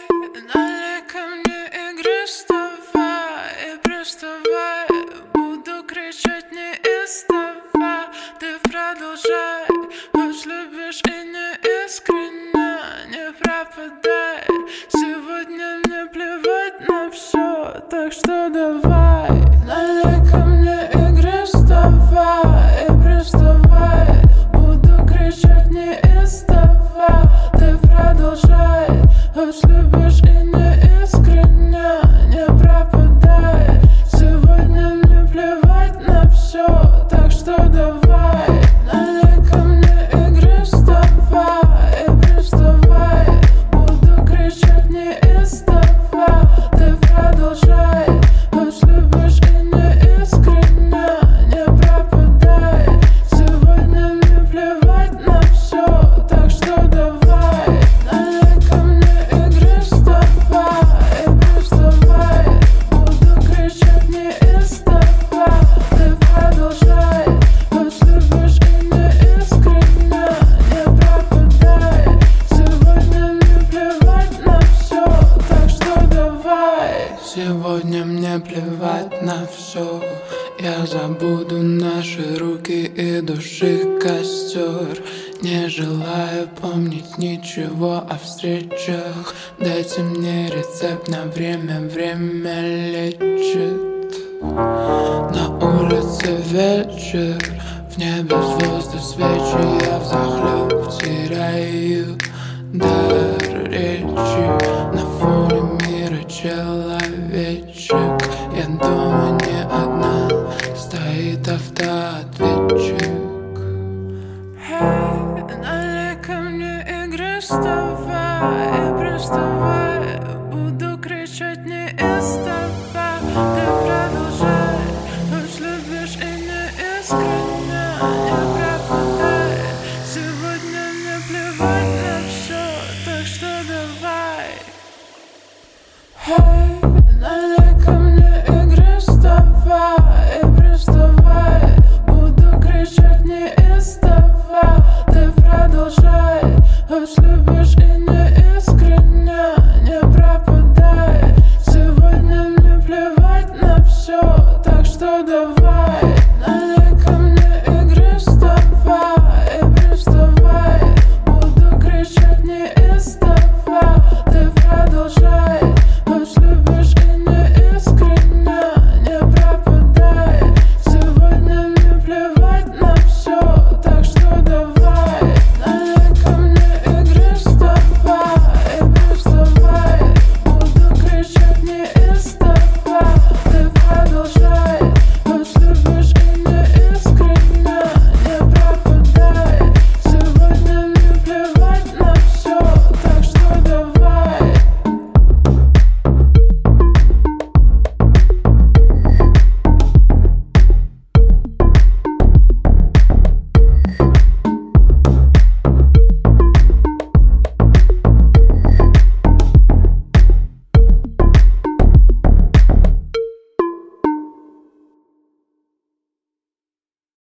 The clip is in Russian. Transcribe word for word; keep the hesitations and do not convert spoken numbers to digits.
налей ко мне игры, вставай, приставай. Буду кричать неистово, ты продолжай. Пусть любишь и не искренне, не пропадай. Сегодня мне плевать на все, так что давай. Налей ко мне игры, вставай, приставай. Буду кричать неистово, ты продолжай. Пусть любишь и не искренне, не пропадай. Сегодня мне плевать на все, так что давай. Налей ко мне игры, вставай, приставай. Буду кричать неистово, ты продолжай. Пусть любишь и не искренне, не пропадай. Сегодня мне плевать на все, так что давай. Налей ко мне игры, вставай, приставай. Буду кричать неистово, ты продолжай. Пусть любишь и не искренне, не пропадай. Сегодня мне плевать на все, так что давай. Сегодня мне плевать на все. Я забуду наши руки и души костер. Не желаю помнить ничего о встречах. Дайте мне рецепт на время, время лечит. На улице вечер, в небе звезды, свечи. Я взахлеб теряю дар речи. На фоне мира человечек. Я дома не одна, стоит автоответчик. Hey, налей ко мне игры, вставай, приставай. Буду кричать неистово, ты продолжай. Пусть любишь и не искренне, не пропадай. Сегодня мне плевать на все, так что давай. Hey, налей